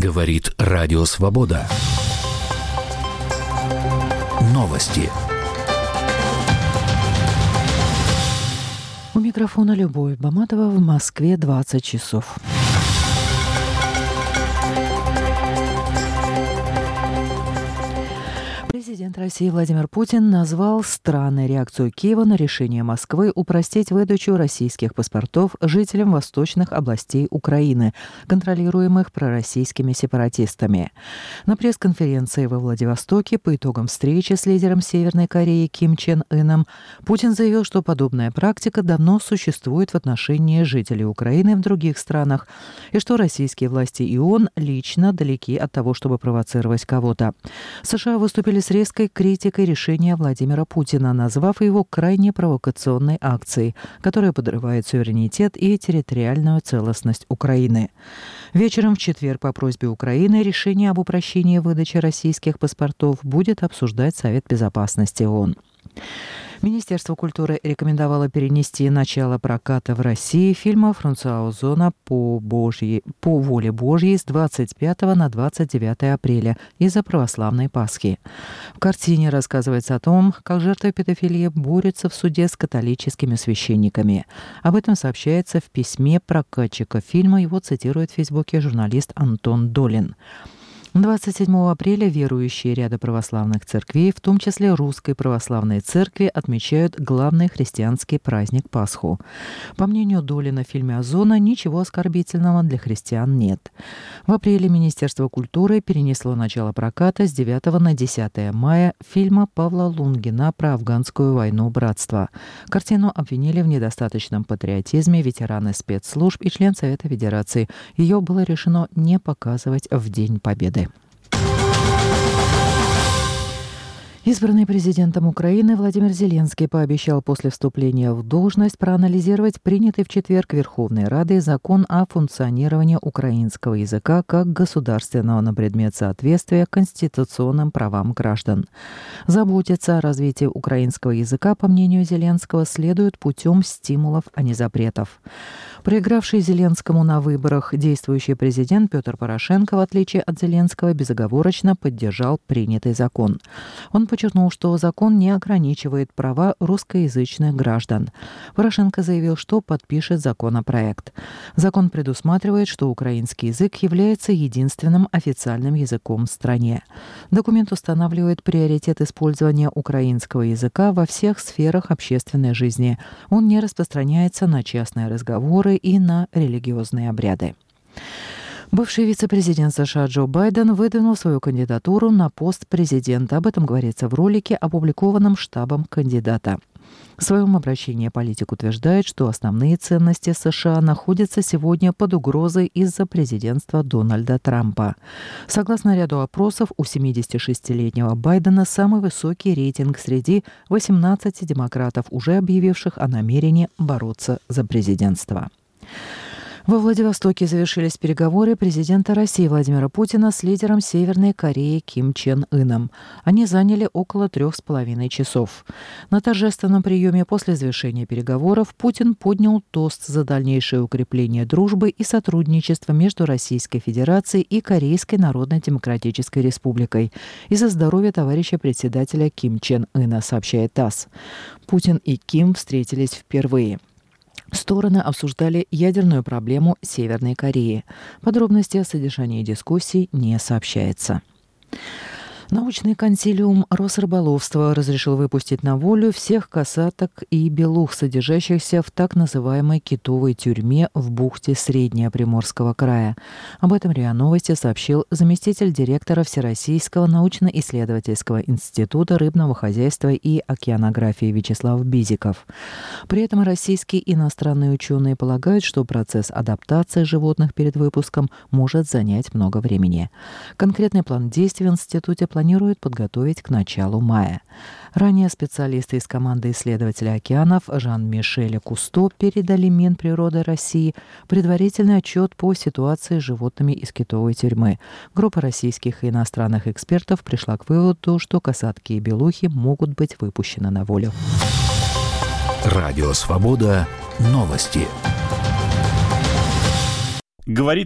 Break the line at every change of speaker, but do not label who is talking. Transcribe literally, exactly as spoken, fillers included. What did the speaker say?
Говорит Радио Свобода. Новости.
У микрофона Любовь Баматова. В Москве двадцать часов. Президент России Владимир Путин назвал странной реакцию Киева на решение Москвы упростить выдачу российских паспортов жителям восточных областей Украины, контролируемых пророссийскими сепаратистами. На пресс-конференции во Владивостоке по итогам встречи с лидером Северной Кореи Ким Чен Ыном Путин заявил, что подобная практика давно существует в отношении жителей Украины в других странах, и что российские власти и он лично далеки от того, чтобы провоцировать кого-то. США выступили с резкой критикой решения Владимира Путина, назвав его крайне провокационной акцией, которая подрывает суверенитет и территориальную целостность Украины. Вечером в четверг по просьбе Украины решение об упрощении выдачи российских паспортов будет обсуждать Совет Безопасности ООН. Министерство культуры рекомендовало перенести начало проката в России фильма Франсуа Озона «По, Божьей, по воле Божьей» с двадцать пятого на двадцать девятое апреля из-за православной Пасхи. В картине рассказывается о том, как жертвы педофилии борются в суде с католическими священниками. Об этом сообщается в письме прокатчика фильма, его цитирует в Фейсбуке журналист Антон Долин. двадцать седьмого апреля верующие ряда православных церквей, в том числе Русской Православной Церкви, отмечают главный христианский праздник Пасху. По мнению Долина, в фильме «Озона» ничего оскорбительного для христиан нет. В апреле Министерство культуры перенесло начало проката с девятого на десятое мая фильма Павла Лунгина про афганскую войну «Братство». Картину обвинили в недостаточном патриотизме ветераны спецслужб и член Совета Федерации. Ее было решено не показывать в День Победы. Избранный президентом Украины Владимир Зеленский пообещал после вступления в должность проанализировать принятый в четверг Верховной Радой закон о функционировании украинского языка как государственного на предмет соответствия конституционным правам граждан. Заботиться о развитии украинского языка, по мнению Зеленского, следует путем стимулов, а не запретов. Проигравший Зеленскому на выборах действующий президент Петр Порошенко, в отличие от Зеленского, безоговорочно поддержал принятый закон. Он подчеркнул, что закон не ограничивает права русскоязычных граждан. Порошенко заявил, что подпишет законопроект. Закон предусматривает, что украинский язык является единственным официальным языком в стране. Документ устанавливает приоритет использования украинского языка во всех сферах общественной жизни. Он не распространяется на частные разговоры и на религиозные обряды. Бывший вице-президент США Джо Байден выдвинул свою кандидатуру на пост президента. Об этом говорится в ролике, опубликованном штабом кандидата. В своем обращении политик утверждает, что основные ценности США находятся сегодня под угрозой из-за президентства Дональда Трампа. Согласно ряду опросов, у семидесятишестилетнего Байдена самый высокий рейтинг среди восемнадцати демократов, уже объявивших о намерении бороться за президентство. Во Владивостоке завершились переговоры президента России Владимира Путина с лидером Северной Кореи Ким Чен Ыном. Они заняли около трех с половиной часов. На торжественном приеме после завершения переговоров Путин поднял тост за дальнейшее укрепление дружбы и сотрудничества между Российской Федерацией и Корейской Народно-Демократической Республикой и за здоровье товарища председателя Ким Чен Ына, сообщает ТАСС. Путин и Ким встретились впервые. Стороны обсуждали ядерную проблему Северной Кореи. Подробности о содержании дискуссий не сообщается. Научный консилиум Росрыболовства разрешил выпустить на волю всех касаток и белух, содержащихся в так называемой китовой тюрьме в бухте Среднего Приморского края. Об этом РИА Новости сообщил заместитель директора Всероссийского научно-исследовательского института рыбного хозяйства и океанографии Вячеслав Бизиков. При этом российские и иностранные ученые полагают, что процесс адаптации животных перед выпуском может занять много времени. Конкретный план действий в институте планируют подготовить к началу мая. Ранее специалисты из команды исследователей океанов Жан-Мишеля Кусто передали Минприроды России предварительный отчет по ситуации с животными из китовой тюрьмы. Группа российских и иностранных экспертов пришла к выводу, что касатки и белухи могут быть выпущены на волю.
Радио Свобода. Новости.
Говорит